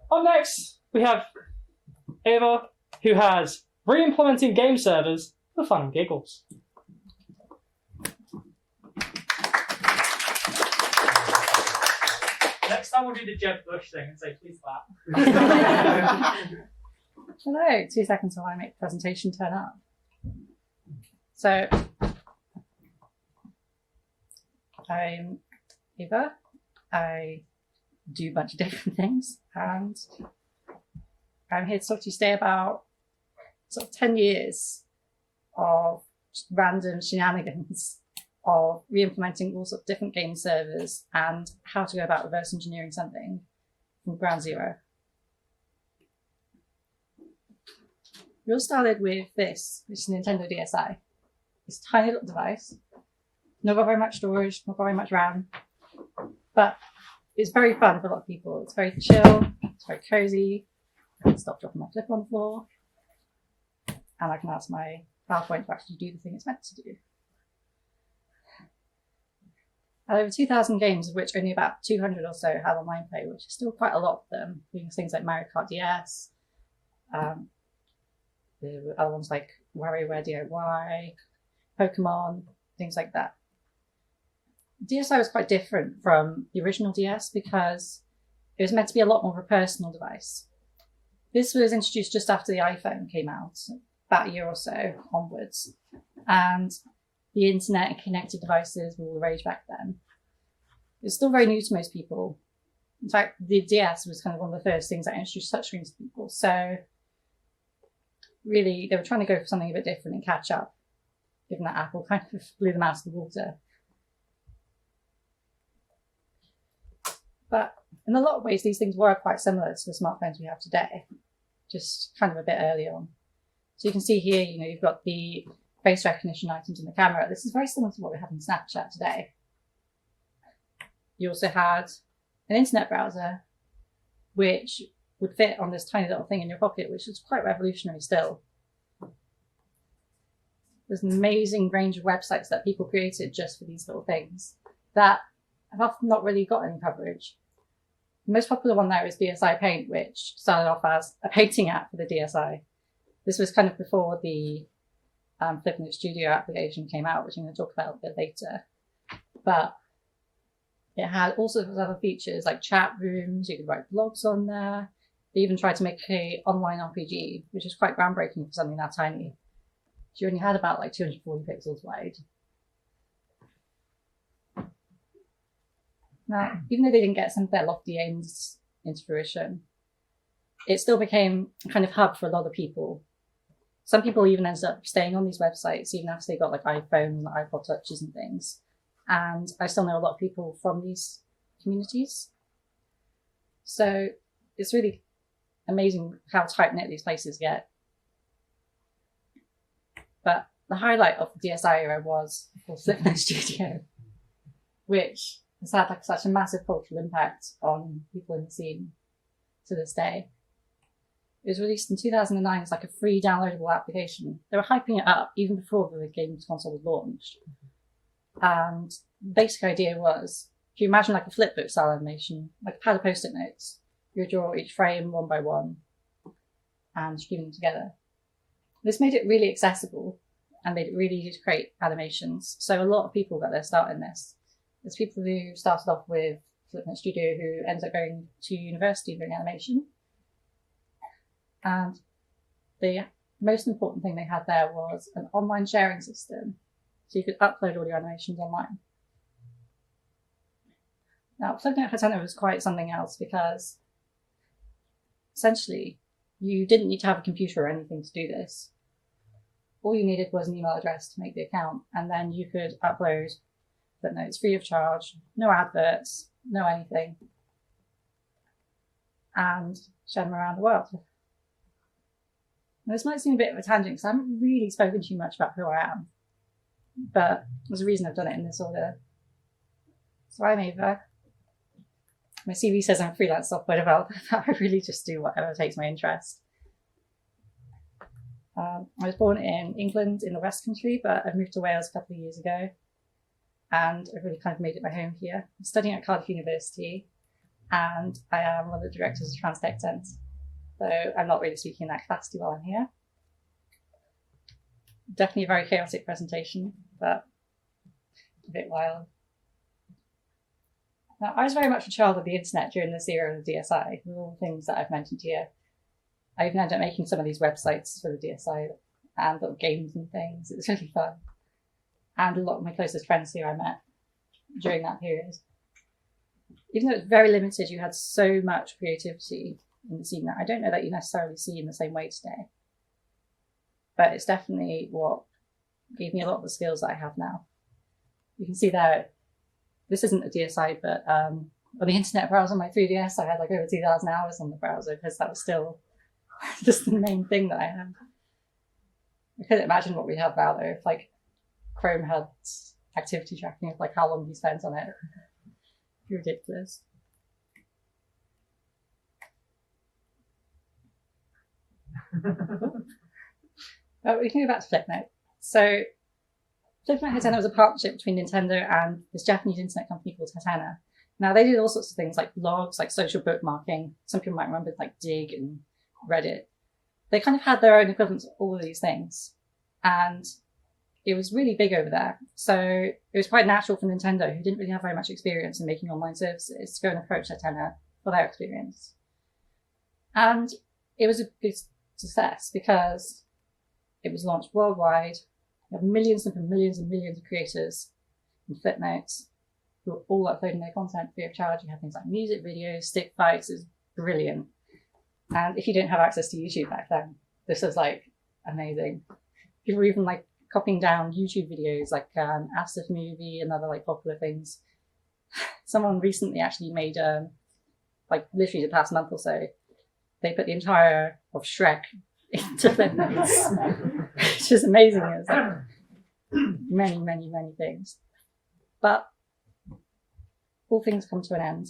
Up next, we have Ava, who has re-implementing game servers for fun and giggles. Next time we'll do the Jeb Bush thing and say, please clap. Hello, 2 seconds while I make the presentation turn up. So, I'm Eva. I do a bunch of different things, and I'm here to talk to you today about sort of 10 years of just random shenanigans of re-implementing all sorts of different game servers and how to go about reverse engineering something from ground zero. We all started with this, which is a Nintendo DSi. This tiny little device, not got very much storage, not got very much RAM, but it's very fun for a lot of people. It's very chill, it's very cozy. I can stop dropping my flipper on the floor, and I can ask my PowerPoint to actually do the thing it's meant to do. Over 2,000 games, of which only about 200 or so have online play, which is still quite a lot of them, including things like Mario Kart DS, the other ones like WarioWare DIY, Pokemon, things like that. DSi was quite different from the original DS because it was meant to be a lot more of a personal device. This was introduced just after the iPhone came out, about a year or so onwards, and the internet and connected devices were all the rage back then. It's still very new to most people. In fact, the DS was kind of one of the first things that introduced touchscreens to people, so really they were trying to go for something a bit different and catch up, given that Apple kind of blew them out of the water. But in a lot of ways, these things were quite similar to the smartphones we have today, just kind of a bit early on. So you can see here, you've got the face recognition items in the camera. This is very similar to what we have in Snapchat today. You also had an internet browser, which would fit on this tiny little thing in your pocket, which was quite revolutionary still. There's an amazing range of websites that people created just for these little things that have often not really got any coverage. The most popular one there is DSi Paint, which started off as a painting app for the DSi. This was kind of before the Flipping Studio application came out, which I'm going to talk about a bit later. But it had all sorts of other features like chat rooms, you could write blogs on there. They even tried to make an online RPG, which is quite groundbreaking for something that tiny. You only had about like 240 pixels wide. Now, even though they didn't get some of their lofty aims into fruition, it still became a kind of hub for a lot of people. Some people even ended up staying on these websites even after they got like iPhone and iPod Touches and things. And I still know a lot of people from these communities. So it's really amazing how tight-knit these places get. But the highlight of the DSi era was, of course, Flipping Studio, which has had like such a massive cultural impact on people in the scene to this day. It was released in 2009 as like a free downloadable application. They were hyping it up even before the games console was launched. And the basic idea was, if you imagine like a flipbook style animation, like a pad of post-it notes, you would draw each frame one by one and string them together. This made it really accessible and made it really easy to create animations. So a lot of people got their start in this. There's people who started off with Flipping Studio who ended up going to university doing animation. And the most important thing they had there was an online sharing system. So you could upload all your animations online. Now, Flipping Hateno was quite something else because essentially you didn't need to have a computer or anything to do this. All you needed was an email address to make the account, and then you could upload footnotes free of charge, no adverts, no anything, and share them around the world. Now, this might seem a bit of a tangent because I haven't really spoken too much about who I am, but there's a reason I've done it in this order. So I'm Ava. My CV says I'm a freelance software developer, but I really just do whatever takes my interest. I was born in England in the West Country, but I've moved to Wales a couple of years ago, and I've really kind of made it my home here. I'm studying at Cardiff University, and I am one of the directors of Transtech Sense. So I'm not really speaking in that capacity while I'm here. Definitely a very chaotic presentation, but a bit wild. Now, I was very much a child of the internet during this era of the DSI, with all the things that I've mentioned here. I even ended up making some of these websites for the DSI and little games and things. It was really fun. And a lot of my closest friends here I met during that period. Even though it was very limited, you had so much creativity in the scene that I don't know that you necessarily see in the same way today. But it's definitely what gave me a lot of the skills that I have now. You can see there, this isn't a DSI, but on the internet browser on my 3DS, I had like over 2,000 hours on the browser because that was still just the main thing that I had. I couldn't imagine what we have now though, if like Chrome had activity tracking of like how long you spent on it. It'd be ridiculous. But we can go back to Flipnote. So Flipnote Hatena was a partnership between Nintendo and this Japanese internet company called Hatena. Now they did all sorts of things like blogs, like social bookmarking. Some people might remember like Dig and Reddit. They kind of had their own equivalents of all of these things. And it was really big over there. So it was quite natural for Nintendo, who didn't really have very much experience in making online services, to go and approach Hatena for their experience. And it was a big success because it was launched worldwide. You have millions and millions and millions of creators in Flipnotes who are all uploading their content free of charge. You have things like music videos, stick fights. It's brilliant. And if you didn't have access to YouTube back then, this was like amazing. People were even like copying down YouTube videos like Asif Movie and other like popular things. Someone recently actually made like literally the past month or so, they put the entire of Shrek into Flipnotes, which is amazing. It was like many, many, many things. But all things come to an end.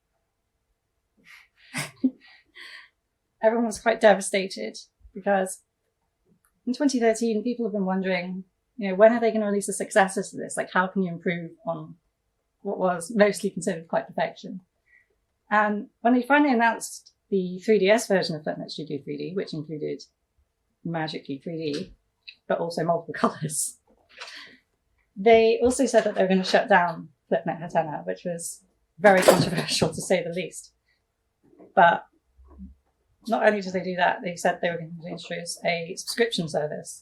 Everyone was quite devastated because in 2013, people have been wondering, you know, when are they going to release a successor to this? Like, how can you improve on what was mostly considered quite perfection? And when they finally announced the 3DS version of Flipnote Studio 3D, which included magically 3D, but also multiple colours, they also said that they were going to shut down Flipnote Hatena, which was very controversial to say the least. But not only did they do that, they said they were going to introduce a subscription service.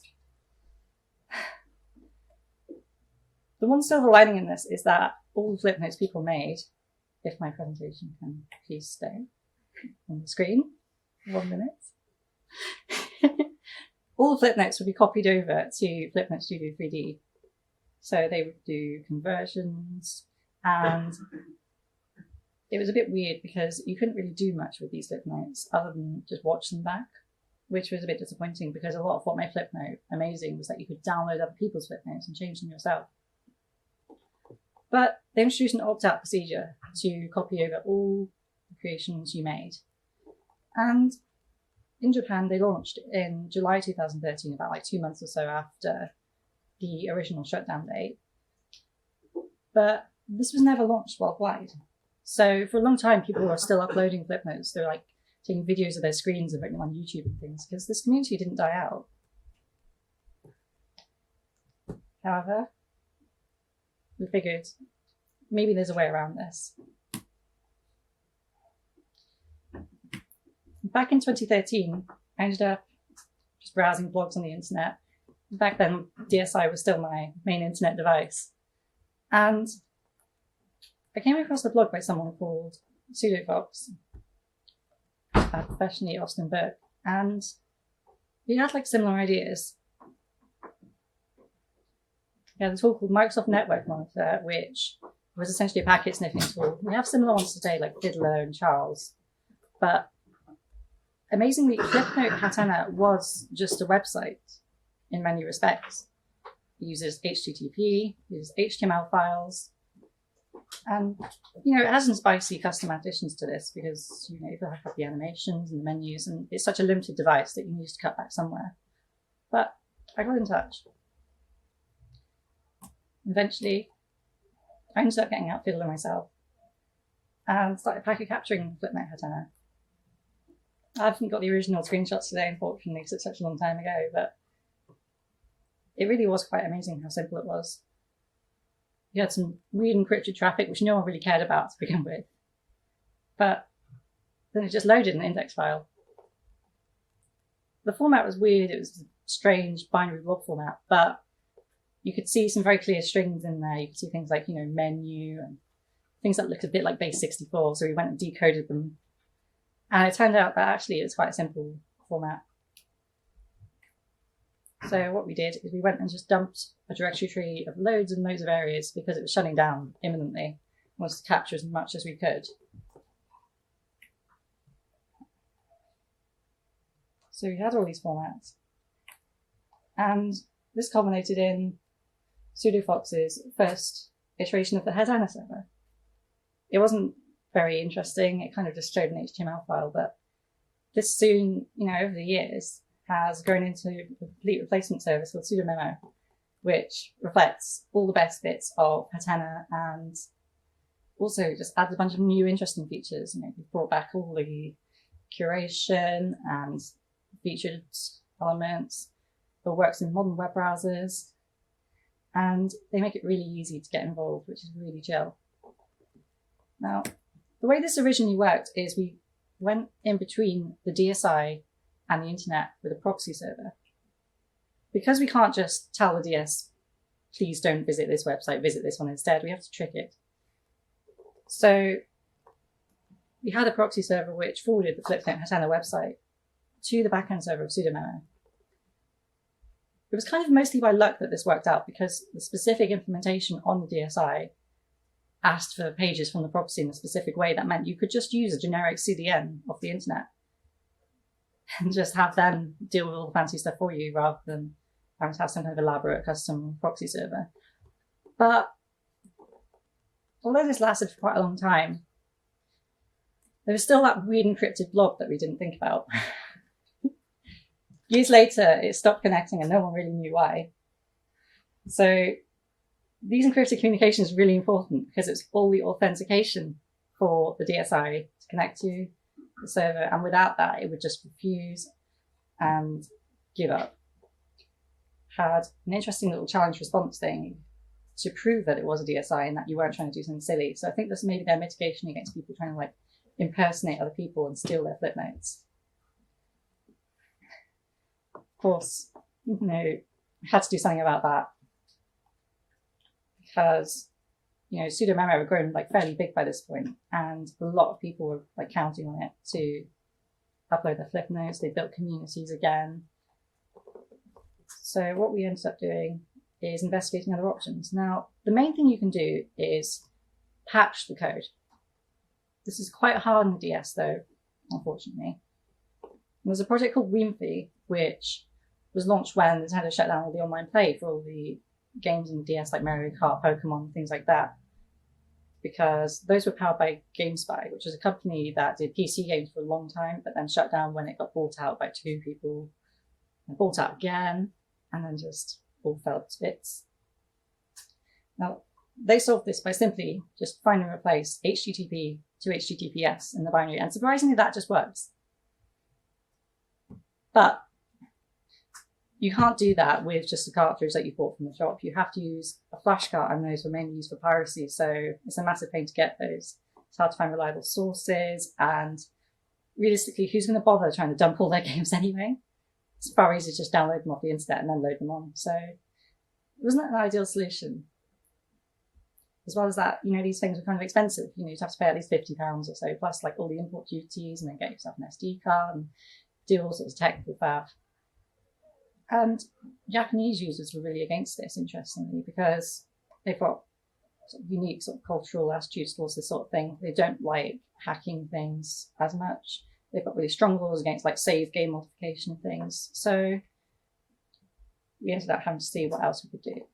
The one silver lining in this is that all the Flipnotes people made, if my presentation can please stay on the screen, 1 minute. All the Flipnotes would be copied over to Flipnote Studio 3D. So they would do conversions, and it was a bit weird because you couldn't really do much with these Flipnotes other than just watch them back, which was a bit disappointing because a lot of what made Flipnote amazing was that you could download other people's Flipnotes and change them yourself. But they introduced an opt-out procedure to copy over all the creations you made. And in Japan, they launched in July 2013, about like 2 months or so after the original shutdown date. But this was never launched worldwide. So for a long time, people were still uploading Flipnotes. They were like taking videos of their screens and putting them on YouTube and things because this community didn't die out. However, we figured maybe there's a way around this. Back in 2013, I ended up just browsing blogs on the internet. Back then, DSI was still my main internet device. And I came across a blog by someone called Pseudofox, professionally Austin Burke, and he had like similar ideas. He had a tool called Microsoft Network Monitor, which was essentially a packet sniffing tool. We have similar ones today, like Fiddler and Charles, but amazingly, Flipnote Hatena was just a website in many respects. It uses HTTP, uses HTML files, and you know, it has some spicy custom additions to this because you know you have the animations and the menus, and it's such a limited device that you need to cut back somewhere. But I got in touch. Eventually, I ended up getting out Fiddler myself. and started packet capturing Flipnote Hatena. I haven't got the original screenshots today, unfortunately, because it's such a long time ago, but it really was quite amazing how simple it was. You had some weird encrypted traffic, which no one really cared about to begin with. But then it just loaded an index file. The format was weird. It was a strange binary blob format, but you could see some very clear strings in there. You could see things like, menu and things that looked a bit like base64. So we went and decoded them. And it turned out that actually it's quite a simple format. So what we did is we went and just dumped a directory tree of loads and loads of areas because it was shutting down imminently. We wanted to capture as much as we could. So we had all these formats. And this culminated in SudoFox's first iteration of the Hatena server. It wasn't very interesting. It kind of just showed an HTML file, but this soon, over the years, has grown into a complete replacement service called SudoMemo, which reflects all the best bits of Hatena and also just adds a bunch of new interesting features. We've brought back all the curation and featured elements that works in modern web browsers, and they make it really easy to get involved, which is really chill. Now, the way this originally worked is we went in between the DSI and the internet with a proxy server. Because we can't just tell the DS, please don't visit this website, visit this one instead, we have to trick it. So we had a proxy server which forwarded the Flipnote Hatena website to the backend server of SudoMemo. It was kind of mostly by luck that this worked out, because the specific implementation on the DSI asked for pages from the proxy in a specific way that meant you could just use a generic CDN off the internet and just have them deal with all the fancy stuff for you rather than having to have some kind of elaborate custom proxy server. But although this lasted for quite a long time, there was still that weird encrypted blob that we didn't think about. Years later, it stopped connecting and no one really knew why. So these encrypted communications is really important because it's all the authentication for the DSI to connect to the server, and without that, it would just refuse and give up. Had an interesting little challenge response thing to prove that it was a DSI and that you weren't trying to do something silly. So I think this may be their mitigation against people trying to impersonate other people and steal their flip notes. Of course, I had to do something about that because, SudoMemo had grown fairly big by this point, and a lot of people were counting on it to upload their flip notes. They built communities again. So what we ended up doing is investigating other options. Now, the main thing you can do is patch the code. This is quite hard in the DS though, unfortunately. There's a project called Wimpy, which was launched when Nintendo shut down all the online play for all the games in the DS like Mario Kart, Pokemon, things like that. Because those were powered by GameSpy, which is a company that did PC games for a long time, but then shut down when it got bought out by two people, and bought out again, and then just all fell to bits. Now, they solved this by simply just finding and replace HTTP to HTTPS in the binary, and surprisingly that just works. But you can't do that with just the cartridge that you bought from the shop. You have to use a flash cart, and those were mainly used for piracy, so it's a massive pain to get those. It's hard to find reliable sources, and realistically, who's going to bother trying to dump all their games anyway? It's far easier to just download them off the internet and then load them on. So it wasn't an ideal solution. As well as that, these things were kind of expensive. You'd have to pay at least £50 or so, plus all the import duties, and then get yourself an SD card and do all sorts of technical faff. And Japanese users were really against this, interestingly, because they've got unique cultural attitudes towards this sort of thing. They don't like hacking things as much. They've got really strong laws against save game modification and things. So we ended up having to see what else we could do.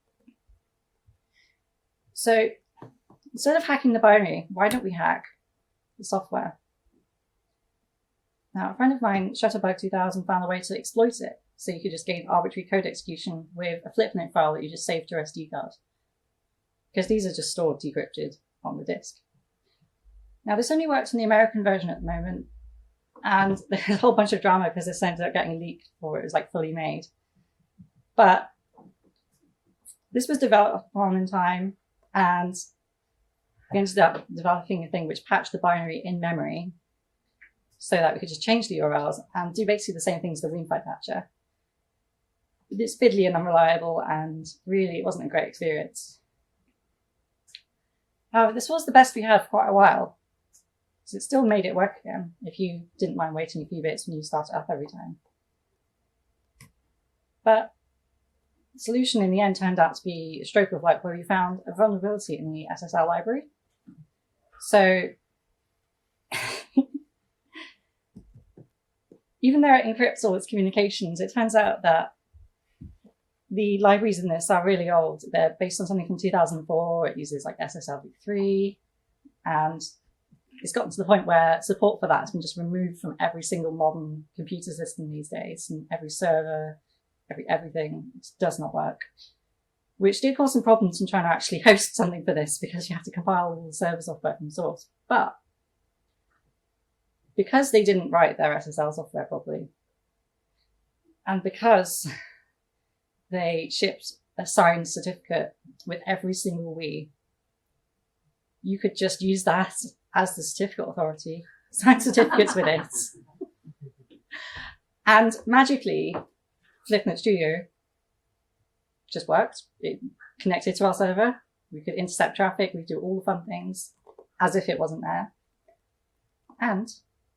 So instead of hacking the binary, why don't we hack the software? Now, a friend of mine, Shutterbug2000, found a way to exploit it. So you could just gain arbitrary code execution with a flipnote file that you just save to your SD card. Because these are just stored decrypted on the disk. Now, this only works in the American version at the moment, and there's a whole bunch of drama because this ended up getting leaked before it was like fully made. But this was developed on in time, and we ended up developing a thing which patched the binary in memory so that we could just change the URLs and do basically the same thing as the WinFi patcher. It's fiddly and unreliable, and really it wasn't a great experience. However, this was the best we had for quite a while, so it still made it work again if you didn't mind waiting a few bits when you start it up every time. But the solution in the end turned out to be a stroke of luck where we found a vulnerability in the SSL library. So even though it encrypts all its communications, it turns out that the libraries in this are really old. They're based on something from 2004. It uses like SSLv3, and it's gotten to the point where support for that has been just removed from every single modern computer system these days, and every server, everything. It does not work, which did cause some problems in trying to actually host something for this because you have to compile all the server software from source. But because they didn't write their SSL software properly, and because they shipped a signed certificate with every single Wii, you could just use that as the certificate authority, sign certificates with it. And magically, FlipNet Studio just worked. It connected to our server. We could intercept traffic. We could do all the fun things as if it wasn't there. And,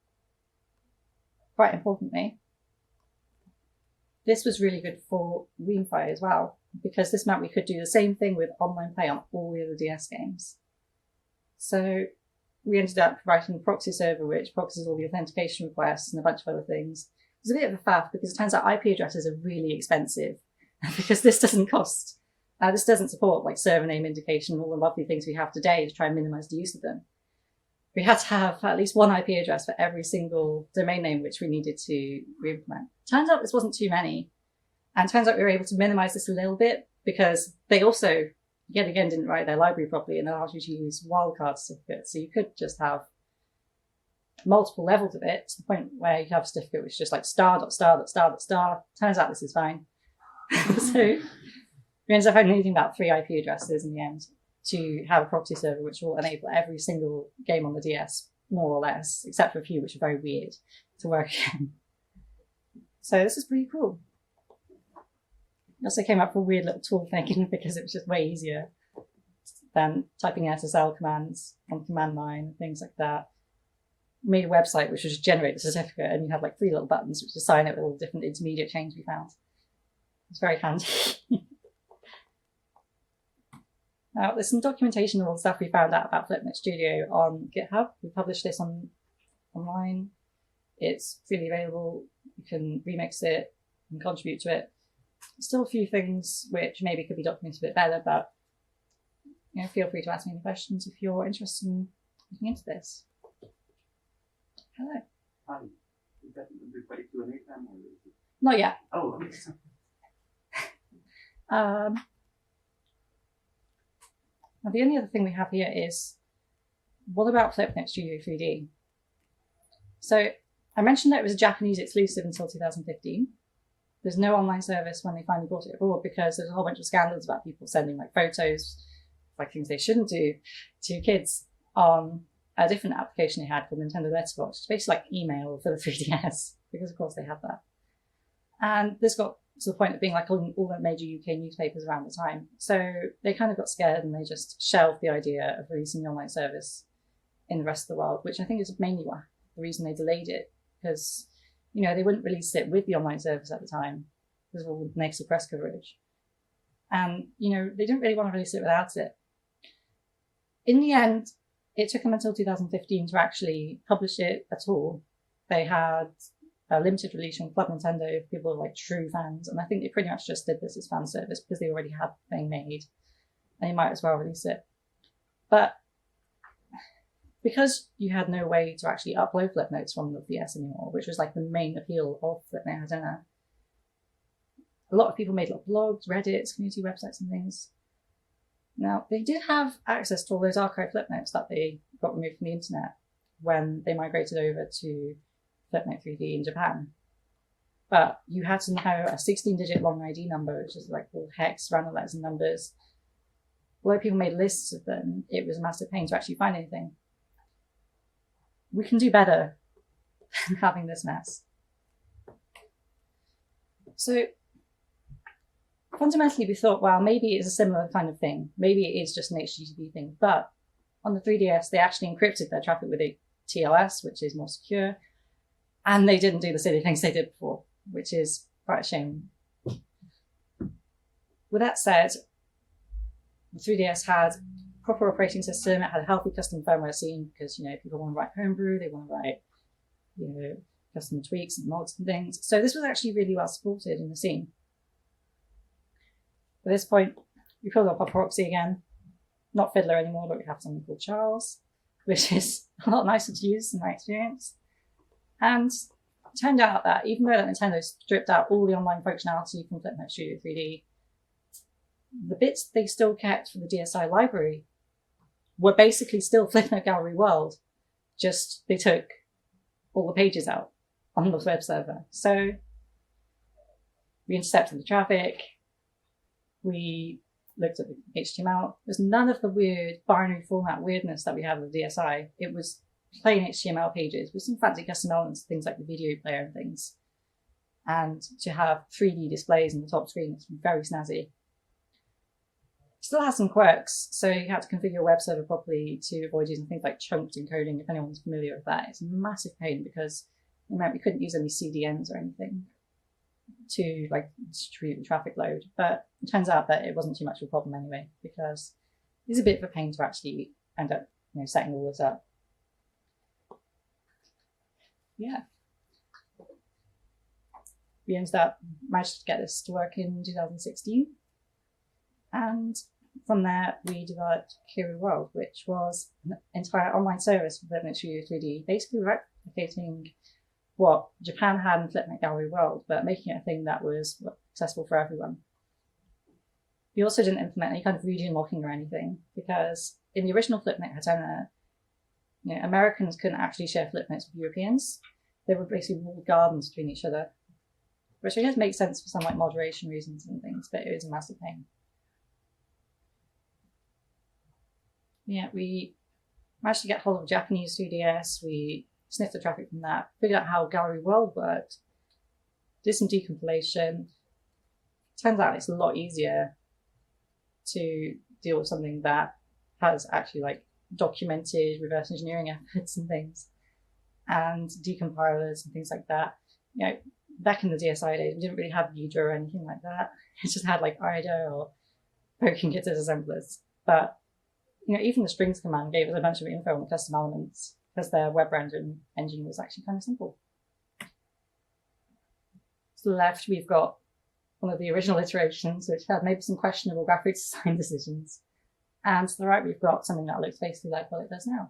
quite importantly, this was really good for WinFi as well, because this meant we could do the same thing with online play on all the other DS games. So we ended up providing a proxy server which proxies all the authentication requests and a bunch of other things. It was a bit of a faff because it turns out IP addresses are really expensive because this doesn't cost. This doesn't support like server name indication and all the lovely things we have today to try and minimize the use of them. We had to have at least one IP address for every single domain name which we needed to re-implement. Turns out this wasn't too many. And turns out we were able to minimize this a little bit because they also, yet again, didn't write their library properly and allowed you to use wildcard certificates. So you could just have multiple levels of it to the point where you have a certificate which is just like star.star.star.star. Turns out this is fine. So we ended up only needing about 3 IP addresses in the end to have a proxy server which will enable every single game on the DS, more or less, except for a few which are very weird, to work again. So this is pretty cool. We also came up with a weird little tool thing because it was just way easier than typing SSL commands on command line and things like that. We made a website which would just generate the certificate, and you had like 3 little buttons which assign it with all the different intermediate chains we found. It's very handy. Now, there's some documentation of all the stuff we found out about FlipNet Studio on GitHub. We published this online. It's freely available. You can remix it and contribute to it. Still a few things which maybe could be documented a bit better, but feel free to ask me any questions if you're interested in looking into this. Hello. Hi. Is that the ready Q&A time or is it? Not yet. Oh, okay. Now the only other thing we have here is, what about FlipNet Studio 3D? So I mentioned that it was a Japanese exclusive until 2015. There's no online service when they finally brought it abroad because there's a whole bunch of scandals about people sending like photos, like things they shouldn't do, to kids on a different application they had called Nintendo Letterbox. It's basically like email for the 3DS, because of course they had that. And this got to the point of being like all the major UK newspapers around the time. So they kind of got scared and they just shelved the idea of releasing the online service in the rest of the world, which I think is mainly the reason they delayed it, because they wouldn't release it with the online service at the time because of all the negative press coverage. And, they didn't really want to release it without it. In the end, it took them until 2015 to actually publish it at all. They had a limited release from Club Nintendo if people were like true fans, and I think they pretty much just did this as fan service because they already had the thing made and they might as well release it. But because you had no way to actually upload flip notes from the DS anymore, which was like the main appeal of FlipNet Hedona, a lot of people made like blogs, Reddits, community websites and things. Now, they did have access to all those archive flip notes that they got removed from the internet when they migrated over to FlipNote 3D in Japan. But you had to know a 16-digit long ID number, which is like all hex, random letters and numbers. Although people made lists of them, it was a massive pain to actually find anything. We can do better than having this mess. So fundamentally, we thought, well, maybe it's a similar kind of thing. Maybe it is just an HTTP thing. But on the 3DS, they actually encrypted their traffic with a TLS, which is more secure. And they didn't do the silly things they did before, which is quite a shame. With that said, the 3DS had a proper operating system. It had a healthy custom firmware scene because, people want to write homebrew. They want to write, custom tweaks and mods and things. So this was actually really well supported in the scene. At this point, we pulled up our proxy again. Not Fiddler anymore, but we have something called Charles, which is a lot nicer to use in my experience. And it turned out that even though Nintendo stripped out all the online functionality from FlipNote Studio 3D, the bits they still kept for the DSi library were basically still FlipNote Gallery World, just they took all the pages out on the web server. So we intercepted the traffic, we looked at the HTML. There's none of the weird binary format weirdness that we have with the DSi. It was plain HTML pages with some fancy custom elements, things like the video player and things. And to have 3D displays on the top screen, it's very snazzy. Still has some quirks, so you have to configure your web server properly to avoid using things like chunked encoding, if anyone's familiar with that. It's a massive pain because it meant we couldn't use any CDNs or anything to distribute the traffic load. But it turns out that it wasn't too much of a problem anyway, because it's a bit of a pain to actually end up setting all this up. Yeah. We ended up managed to get this to work in 2016. And from there, we developed Kiri World, which was an entire online service for FlipNote Studio 3D, basically replicating what Japan had in FlipNote Gallery World, but making it a thing that was accessible for everyone. We also didn't implement any kind of region locking or anything, because in the original FlipNote Hatena, Americans couldn't actually share FlipNotes with Europeans. They were basically walled gardens between each other, which I guess makes sense for some moderation reasons and things, but it was a massive pain. Yeah, we managed to get hold of a Japanese 3DS. We sniffed the traffic from that, figured out how Gallery World worked, did some decompilation. Turns out it's a lot easier to deal with something that has actually documented reverse engineering efforts and things, and decompilers and things like that. Back in the DSi days, we didn't really have Udra or anything like that. It just had IDA or poking kit assemblers. But even the strings command gave us a bunch of info on the custom elements because their web rendering engine was actually kind of simple. To the left, we've got one of the original iterations, which had maybe some questionable graphics design decisions. And to the right, we've got something that looks basically like what it does now.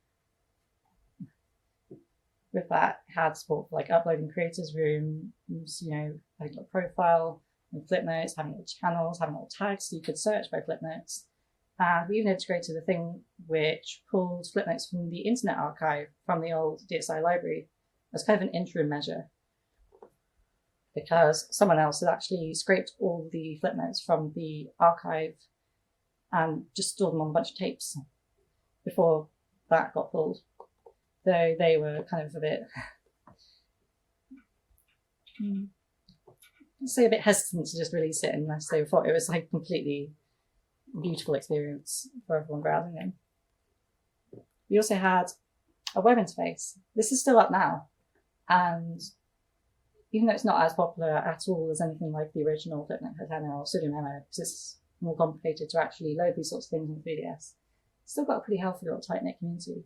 With that, it had support for uploading creators rooms, having a profile, and FlipNotes, having little channels, having little tags so you could search by FlipNotes. And we even integrated a thing which pulled FlipNotes from the Internet Archive from the old DSi library as kind of an interim measure, because someone else had actually scraped all the FlipNotes from the archive and just stored them on a bunch of tapes before that got pulled. Though they were kind of a bit, let's say, a bit hesitant to just release it unless they thought it was completely beautiful experience for everyone browsing in. We also had a web interface. This is still up now, and even though it's not as popular at all as anything like the original FlipNote Hatena or SudoMemo, because it's more complicated to actually load these sorts of things on 3DS, it's still got a pretty healthy little tight-knit community.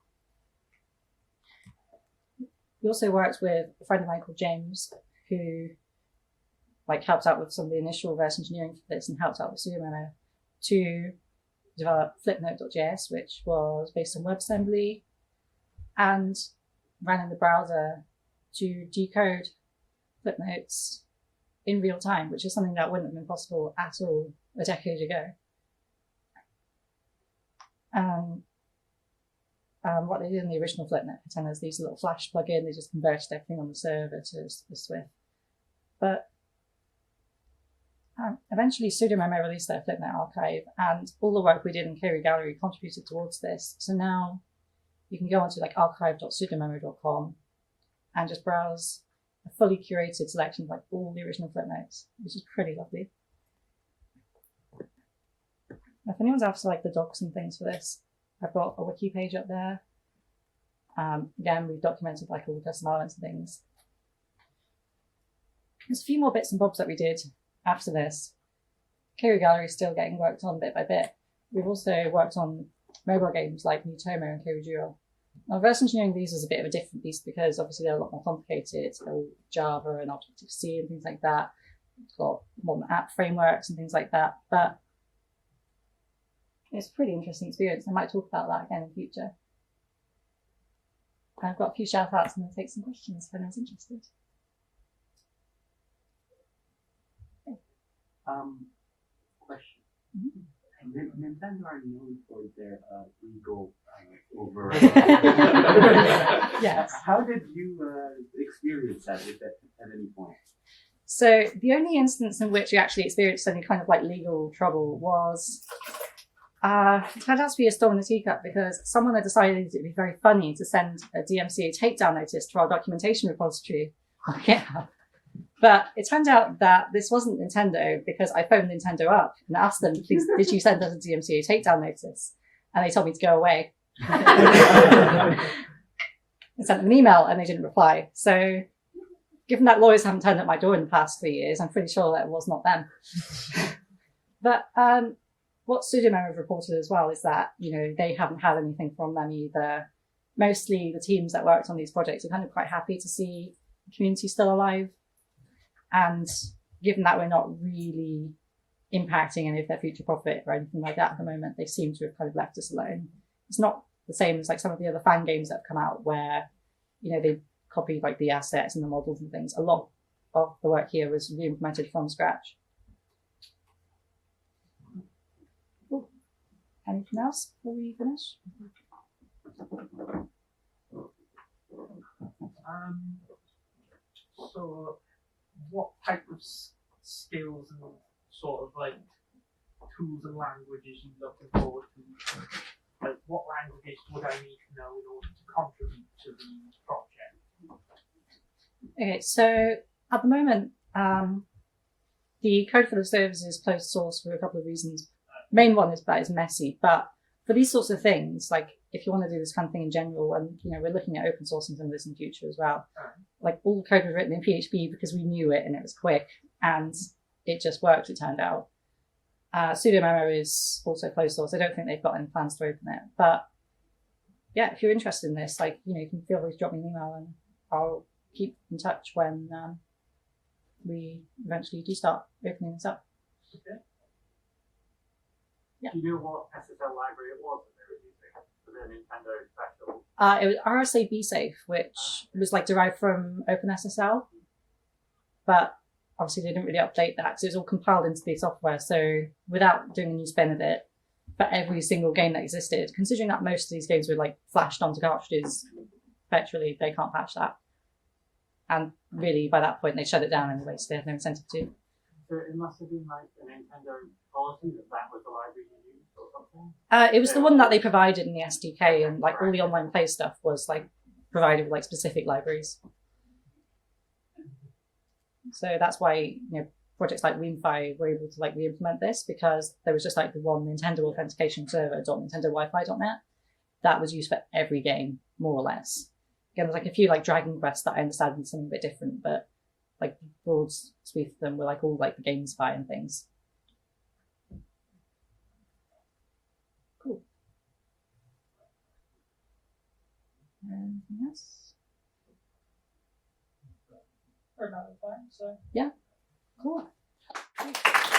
We also worked with a friend of mine called James, who helped out with some of the initial reverse engineering for this and helped out with SudoMemo to develop flipnote.js, which was based on WebAssembly and ran in the browser to decode flipnotes in real time, which is something that wouldn't have been possible at all a decade ago. what they did in the original Flipnet containers, these little Flash plugin, they just converted everything on the server to Swift. But eventually Sudomemo released their Flipnet archive, and all the work we did in Kiri Gallery contributed towards this. So now you can go onto like archive.sudomemo.com and just browse a fully curated selection of like all the original Flipnotes, which is pretty lovely. If anyone's after like the docs and things for this, I've got a wiki page up there. Again, we've documented like all the custom elements and things. There's a few more bits and bobs that we did after this. Kiri Gallery is still getting worked on bit by bit. We've also worked on mobile games like Mutomo and Kiri Duo. Now, reverse engineering these is a bit of a different beast because obviously they're a lot more complicated. They're all Java and Objective-C and things like that. It's got modern app frameworks and things like that. But it's a pretty interesting experience. I might talk about that again in the future. I've got a few shout outs and I'll take some questions if anyone's interested. Question. Nintendo are known for their legal over. Yes. How did you experience that at any point? So the only instance in which we actually experienced any kind of like legal trouble was it turned out to be a storm in a teacup because someone had decided it'd be very funny to send a DMCA takedown notice to our documentation repository on GitHub. But it turned out that this wasn't Nintendo because I phoned Nintendo up and asked them, please, did you send us a DMCA takedown notice? And they told me to go away. I sent them an email and they didn't reply. So given that lawyers haven't turned up my door in the past 3 years, I'm pretty sure that it was not them. But what Sudomemo have reported as well is that, you know, they haven't had anything from them either. Mostly the teams that worked on these projects are kind of quite happy to see the community still alive. And given that we're not really impacting any of their future profit or anything like that at the moment, they seem to have kind of left us alone. It's not the same as like some of the other fan games that have come out where, you know, they copied like the assets and the models and things. A lot of the work here was re-implemented from scratch. Cool. Anything else before we finish? So what type of skills and sort of like tools and languages are you looking forward to? Like what languages would I need to know in order to contribute to the project? Okay, so at the moment, the code for the service is closed source for a couple of reasons. Main one is that it's messy, but for these sorts of things, like if you want to do this kind of thing in general, and you know we're looking at open sourcing some of this in the future as well. Like all the code was written in PHP because we knew it and it was quick and it just worked. It turned out. Sudomemo is also closed source. I don't think they've got any plans to open it, but yeah, if you're interested in this, like you know, you can feel free to drop me an email and I'll keep in touch when we eventually do start opening this up. Okay. Yeah. Do you know what SSL library it was that they were using for the Nintendo special? It was RSA BSafe, which was like derived from OpenSSL, but obviously they didn't really update that because it was all compiled into the software. So without doing a new spin of it, for every single game that existed, considering that most of these games were like flashed onto cartridges, perpetually, they can't patch that. And really, by that point, they shut it down anyway, so they had no incentive to. So it must have been like a Nintendo policy that was the library you used or something? It was the one that they provided in the SDK, and like all the online play stuff was like provided with like specific libraries. So that's why, you know, projects like WeamFi were able to like re-implement this because there was just like the one Nintendo authentication server, .nintendowifi.net, that was used for every game, more or less. Again, there's like a few like Dragon Quest that I understand is something a bit different, but like the broad sweep of them were like all like the GameSpy and things. Cool. Anything else? We're about time, so. Yeah. Cool.